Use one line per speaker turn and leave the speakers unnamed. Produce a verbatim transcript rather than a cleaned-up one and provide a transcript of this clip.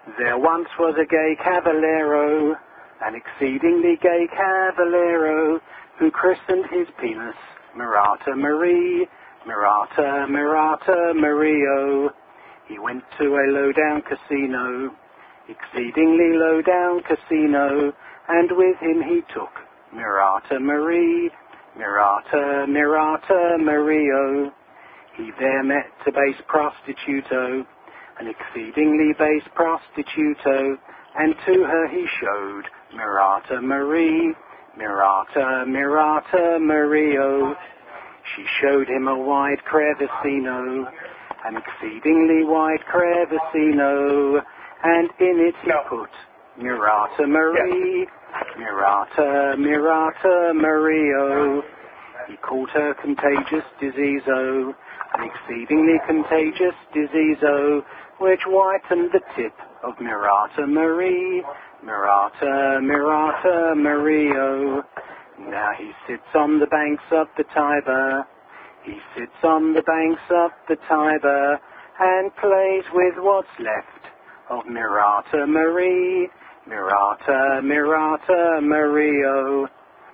There once was a gay cavallero, an exceedingly gay cavallero, who christened his penis Mirata Marie, Mirata, Mirata, Mario. He went to a low-down casino, exceedingly low-down casino, and with him he took Mirata Marie, Mirata, Mirata, Mario. He there met a base prostituto, an exceedingly base prostituto, and to her he showed Mirata Marie, Mirata, Mirata, Mario. She showed him a wide crevicino, an exceedingly wide crevicino, and in it he
No.
put Mirata Marie, Mirata, Mirata, Mario. He called her contagious diseaso, an exceedingly contagious diseaso, which whitened the tip of Mirata Marie, Mirata, Mirata, Mario. Now he sits on the banks of the Tiber, he sits on the banks of the Tiber, and plays with what's left of Mirata Marie, Mirata, Mirata, Mario.